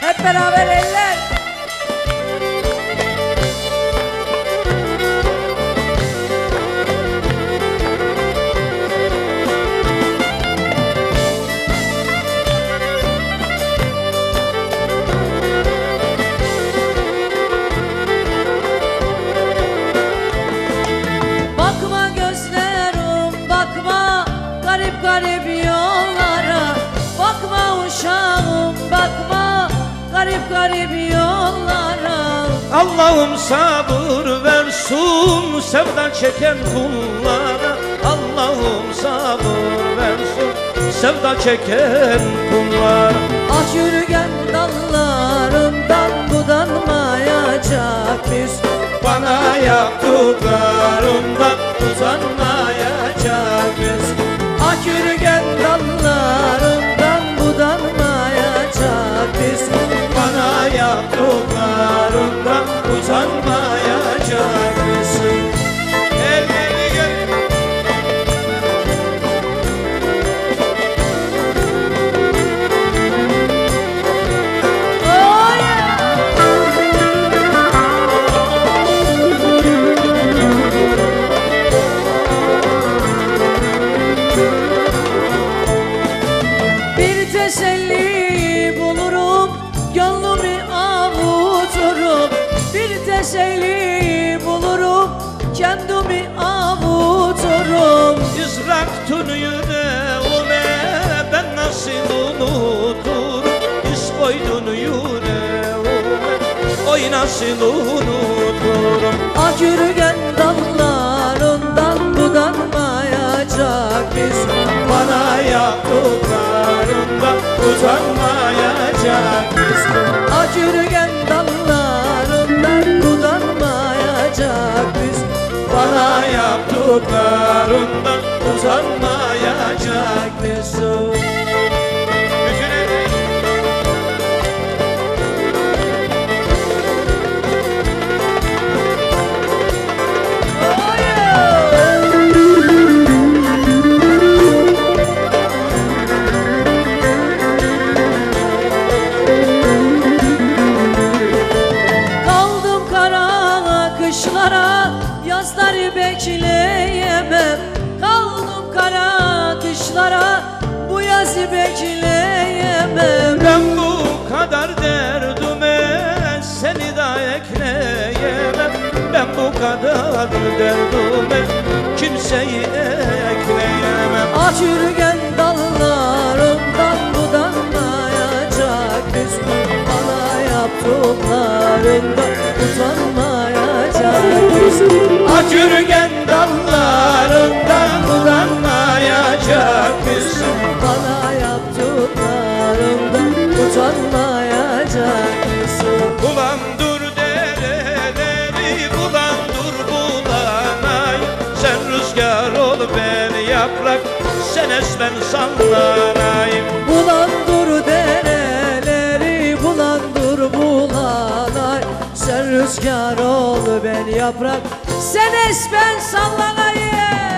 Hep beraber eller. Bakma gözlerim bakma garip garip yollara. Bakma uşağım bakma garip garip yollara. Allah'ım sabır versin sevdan çeken kullara. Allah'ım sabır versin sevda çeken kullara. Ah yürüyen dallarından budanmayacak biz. Bana yaptıklarından utanmayacak biz. Ah yürüyen dallarından budanmayacak biz. Bana yaptıklarından utanmayacak mısın? Ellerini gör. Oh yeah! Bir teselli bulurum, gönlümü avuturum. Bir teselli bulurum, kendimi avuturum. İzraktun yüreğime ben nasıl unuturum? İz koydun yüreğime oy nasıl unuturum? Ah yürüyen dallarından budanmayacak biz. Bana yaptıklarından utanmayacak mısın? Ah yürüyen dallarından budanmayacak biz. Bana yaptıklarından utanmayacak mısın? Bütün emeği Oh yeah! Kaldım kara kışlara, yazları bekleyemem. Kaldım kara kışlara, bu yazı bekleyemem. ben bu kadar derdime seni de ekleyemem. Ben bu kadar derdime kimseyi ekleyemem. Ah yürüyen dallarından budanmayacak biz. Bana yaptıklarından utanmayacak biz. Ak yürüyen dallarından budanmayacak mısın? Bana yaptıklarından utanmayacak mısın? Bulandır dereleri, bulandır bulanay. Sen rüzgar ol ben yaprak, sen es ben sallanayım. Bulandır dereleri, bulandır bulanay. Sen rüzgar ol ben yaprak, sen es ben sallanayım.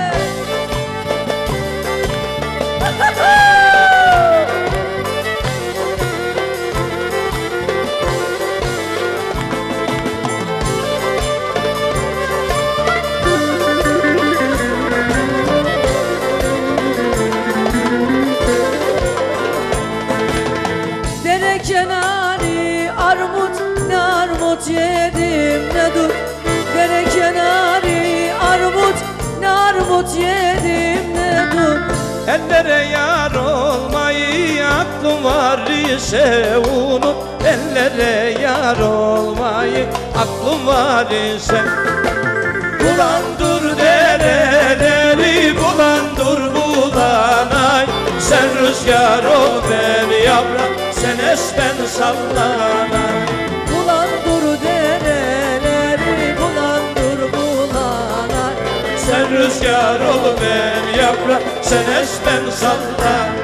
Dere kenarı armut, ne armut yedim ne dut. Dere kenarı armut, ne armut yedim ne dut. Ellere yar olmayı aklım var ise unut. Ellere yar olmayı aklım var ise. Bulandır dereleri, bulandır bulanay. Sen rüzgar ol ben yaprak, sen es ben sallanay. Bulandır dereleri, bulandır bulanay. Sen rüzgar ol ben yaprak, sen es ben sallanay.